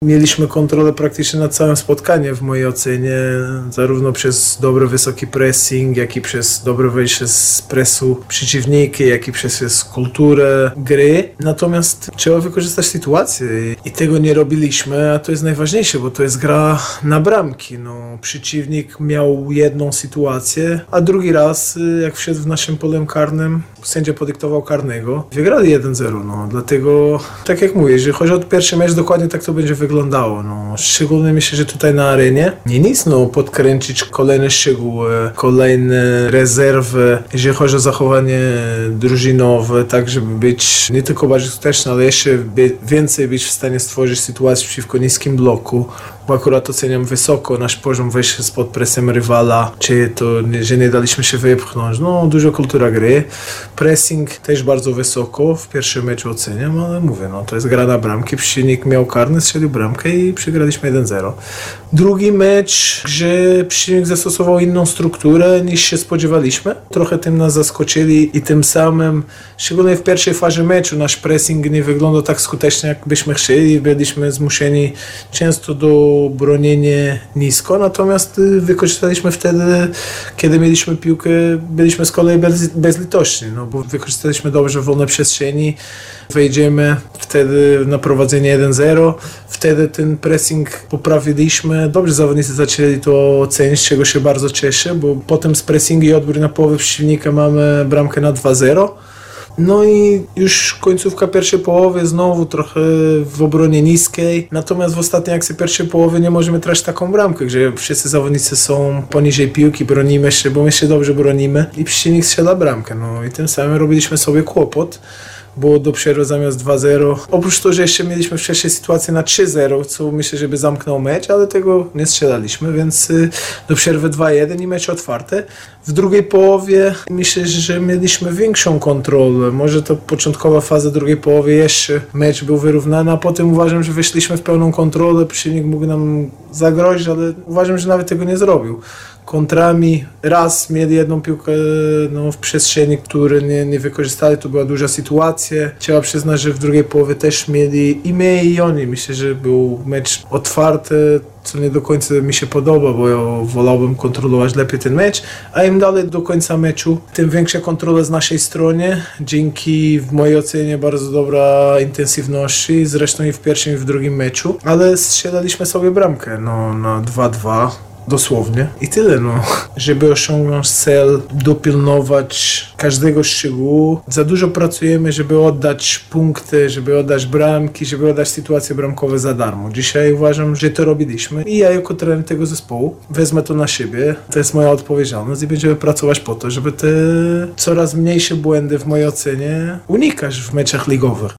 Mieliśmy kontrolę praktycznie nad całym spotkaniem w mojej ocenie, zarówno przez dobry, wysoki pressing, jak i przez dobre wejście z presu przeciwnika, jak i przez kulturę gry. Natomiast trzeba wykorzystać sytuację i tego nie robiliśmy, a to jest najważniejsze, bo to jest gra na bramki. Przeciwnik miał jedną sytuację, a drugi raz, jak wszedł w naszym polem karnym, sędzia podyktował karnego. Wygrali 1-0, dlatego, tak jak mówię, jeżeli chodzi o pierwszy mecz, dokładnie tak to będzie wyglądało. Szczególnie myślę, że tutaj na arenie nie nic, podkręcić kolejne szczegóły, kolejne rezerwy, jeżeli chodzi o zachowanie drużynowe, tak żeby być nie tylko bardziej skuteczny, ale jeszcze więcej być w stanie stworzyć sytuację przeciwko niskim bloku, bo akurat oceniam wysoko nasz poziom wejścia spod presem rywala, czy to, że nie daliśmy się wypchnąć. Dużo kultura gry. Pressing też bardzo wysoko w pierwszym meczu oceniam, ale mówię, to jest gra na bramki. Przeciwnik miał karny, strzelił bramkę i przegraliśmy 1-0. Drugi mecz, gdzie przeciwnik zastosował inną strukturę niż się spodziewaliśmy. Trochę tym nas zaskoczyli i tym samym, szczególnie w pierwszej fazie meczu, nasz pressing nie wyglądał tak skutecznie, jak byśmy chcieli. Byliśmy zmuszeni często do bronienia nisko, natomiast wykorzystaliśmy wtedy, kiedy mieliśmy piłkę, byliśmy z kolei bezlitośni, bo wykorzystaliśmy dobrze wolne przestrzeni, wejdziemy wtedy na prowadzenie 1-0, wtedy ten pressing poprawiliśmy, dobrze zawodnicy zaczęli to ocenić, z czego się bardzo cieszę, bo potem z pressingu i odbiór na połowę przeciwnika mamy bramkę na 2-0. I już końcówka pierwszej połowy znowu trochę w obronie niskiej, natomiast w ostatniej akcji pierwszej połowy nie możemy tracić taką bramkę, gdzie wszyscy zawodnicy są poniżej piłki, bronimy się, bo my się dobrze bronimy i przeciwnik strzela bramkę. I tym samym robiliśmy sobie kłopot. Było do przerwy zamiast 2-0. Oprócz tego, że jeszcze mieliśmy wcześniej sytuację na 3-0, co myślę, żeby zamknął mecz, ale tego nie strzelaliśmy, więc do przerwy 2-1 i mecz otwarty. W drugiej połowie myślę, że mieliśmy większą kontrolę. Może to początkowa faza drugiej połowy jeszcze mecz był wyrównany, a potem uważam, że wyszliśmy w pełną kontrolę. Przeciwnik mógł nam zagrozić, ale uważam, że nawet tego nie zrobił. Kontrami raz mieli jedną piłkę w przestrzeni, które nie wykorzystali, to była duża sytuacja. Trzeba przyznać, że w drugiej połowie też mieli i my i oni. Myślę, że był mecz otwarty, co nie do końca mi się podoba, bo ja wolałbym kontrolować lepiej ten mecz, a im dalej do końca meczu, tym większa kontrola z naszej strony, dzięki w mojej ocenie bardzo dobra intensywności, zresztą i w pierwszym i w drugim meczu, ale strzelaliśmy sobie bramkę na 2-2. Dosłownie. I tyle, Żeby osiągnąć cel, dopilnować każdego szczegółu. Za dużo pracujemy, żeby oddać punkty, żeby oddać bramki, żeby oddać sytuacje bramkowe za darmo. Dzisiaj uważam, że to robiliśmy i ja jako trener tego zespołu wezmę to na siebie. To jest moja odpowiedzialność i będziemy pracować po to, żeby te coraz mniejsze błędy w mojej ocenie unikać w meczach ligowych.